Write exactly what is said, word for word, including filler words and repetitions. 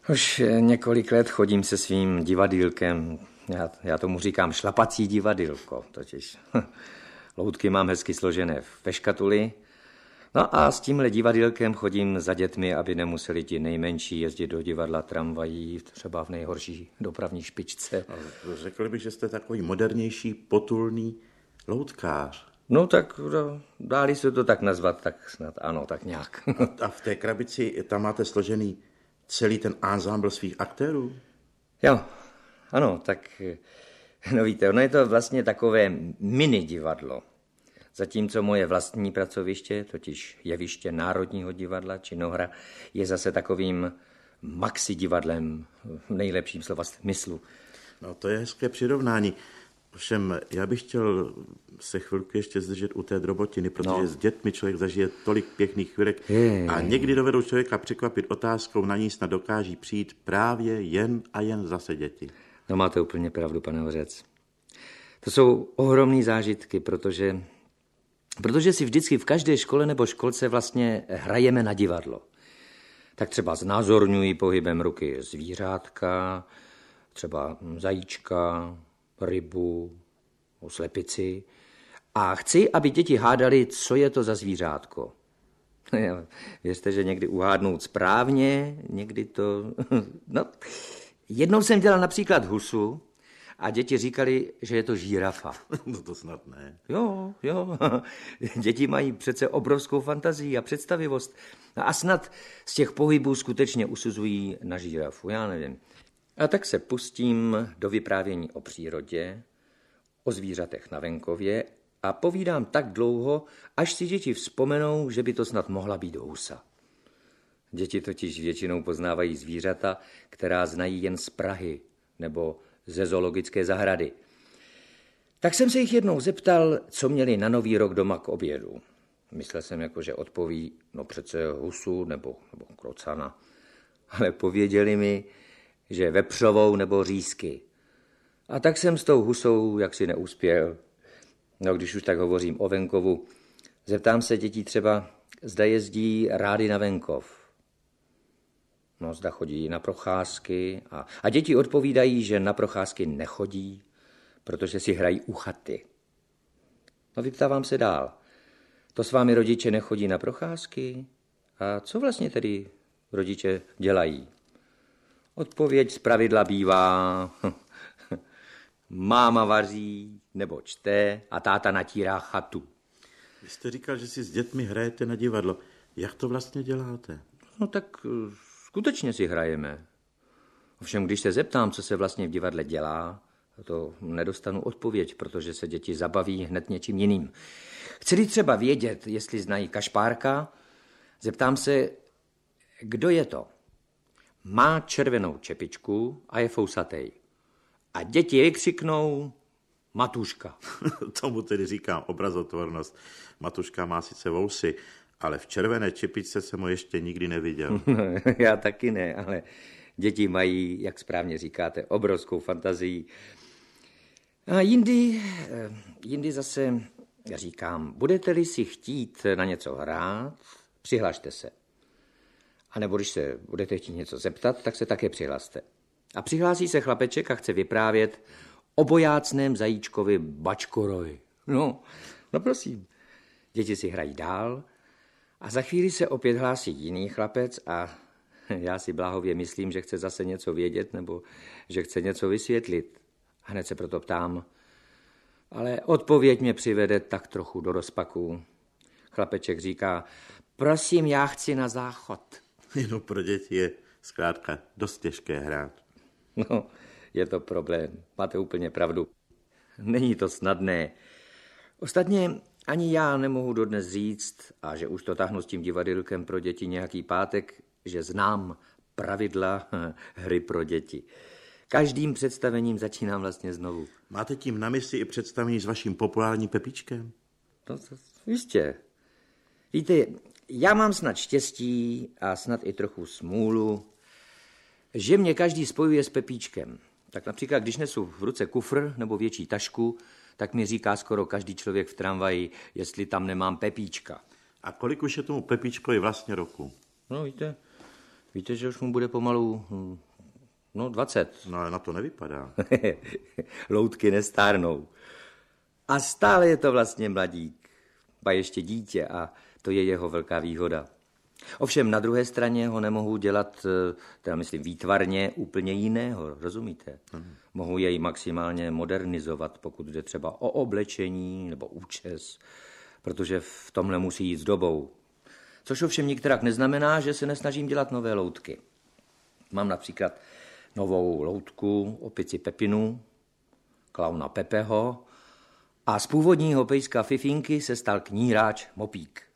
Už několik let chodím se svým divadýlkem. Já, já tomu říkám šlapací divadýlko, totiž. Loutky mám hezky složené ve škatuli. No a s tímhle divadýlkem chodím za dětmi, aby nemuseli ti nejmenší jezdit do divadla tramvají, třeba v nejhorší dopravní špičce. Řekl bych, že jste takový modernější, potulný loutkář. No tak no, dá-li se to tak nazvat, tak snad ano, tak nějak. A v té krabici tam máte složený celý ten ansámbl svých aktérů? Jo, ano, tak no víte, ono je to vlastně takové mini divadlo. Zatímco moje vlastní pracoviště, totiž jeviště Národního divadla Činohra, je zase takovým maxi divadlem v nejlepším slova smyslu. No to je hezké přirovnání. Ovšem, já bych chtěl se chvilku ještě zdržet u té drobotiny, protože no. s dětmi člověk zažije tolik pěkných chvilek je, a někdy dovedou člověka překvapit otázkou, na ní snad dokáží přijít právě jen a jen zase děti. No máte úplně pravdu, pane Hořec. To jsou ohromné zážitky, protože, protože si vždycky v každé škole nebo školce vlastně hrajeme na divadlo. Tak třeba znázorňují pohybem ruky zvířátka, třeba zajíčka, rybu, slepici. A chci, aby děti hádali, co je to za zvířátko. Věřte, že někdy uhádnout správně, někdy to... No, jednou jsem dělal například husu a děti říkali, že je to žírafa. No to snad ne. Jo, jo. Děti mají přece obrovskou fantazii a představivost. A snad z těch pohybů skutečně usuzují na žírafu, já nevím. A tak se pustím do vyprávění o přírodě, o zvířatech na venkově a povídám tak dlouho, až si děti vzpomenou, že by to snad mohla být husa. Děti totiž většinou poznávají zvířata, která znají jen z Prahy nebo ze zoologické zahrady. Tak jsem se jich jednou zeptal, co měli na Nový rok doma k obědu. Myslel jsem jako, že odpoví, no přece husu nebo, nebo krocana. Ale pověděli mi, že vepřovou nebo řízky. A tak jsem s tou husou jaksi neuspěl. No, když už tak hovořím o venkovu, zeptám se dětí třeba, zda jezdí rády na venkov. No, zda chodí na procházky a, a děti odpovídají, že na procházky nechodí, protože si hrají u chaty. No, vyptávám se dál. To s vámi rodiče nechodí na procházky? A co vlastně tedy rodiče dělají? Odpověď zpravidla bývá, máma vaří nebo čte a táta natírá chatu. Vy jste říkal, že si s dětmi hrajete na divadlo. Jak to vlastně děláte? No tak skutečně si hrajeme. Ovšem, když se zeptám, co se vlastně v divadle dělá, to nedostanu odpověď, protože se děti zabaví hned něčím jiným. Chci třeba vědět, jestli znají Kašpárka, zeptám se, kdo je to? Má červenou čepičku a je fousatej. A děti vykřiknou Matuška. Tomu tedy říkám obrazotvornost. Matuška má sice vousy, ale v červené čepičce jsem ho ještě nikdy neviděl. Já taky ne, ale děti mají, jak správně říkáte, obrovskou fantazii. A jindy, jindy zase říkám, budete-li si chtít na něco hrát, přihlašte se. A nebo když se budete chtít něco zeptat, tak se také přihlaste. A přihlásí se chlapeček a chce vyprávět o bojácném zajíčkovi Bačkoroj. No, no prosím. Děti si hrají dál a za chvíli se opět hlásí jiný chlapec a já si bláhově myslím, že chce zase něco vědět nebo že chce něco vysvětlit. A hned se proto ptám, ale odpověď mě přivede tak trochu do rozpaku. Chlapeček říká, prosím, já chci na záchod. No pro děti je zkrátka dost těžké hrát. No, je to problém. Máte úplně pravdu. Není to snadné. Ostatně ani já nemohu dodnes říct, a že už to tahnu s tím divadýlkem pro děti nějaký pátek, že znám pravidla hry pro děti. Každým představením začínám vlastně znovu. Máte tím na mysli i představení s vaším populárním Pepíčkem? No, to, jistě. Víte, já mám snad štěstí a snad i trochu smůlu, že mě každý spojuje s Pepíčkem. Tak například, když nesu v ruce kufr nebo větší tašku, tak mi říká skoro každý člověk v tramvaji, jestli tam nemám Pepíčka. A kolik už je tomu Pepíčkovi vlastně roku? No víte, Víte, že už mu bude pomalu, no dvacet. No ale na to nevypadá. Loutky nestárnou. A stále je to vlastně mladík, ba ještě dítě a to je jeho velká výhoda. Ovšem na druhé straně ho nemohu dělat, teda myslím výtvarně, úplně jiného, rozumíte? Hmm. Mohu jej maximálně modernizovat, pokud jde třeba o oblečení nebo účes, protože v tomhle musí jít s dobou. Což ovšem nikterak neznamená, že se nesnažím dělat nové loutky. Mám například novou loutku opici Pepinu, klauna Pepeho a z původního pejska Fifinky se stal kníráč Mopík.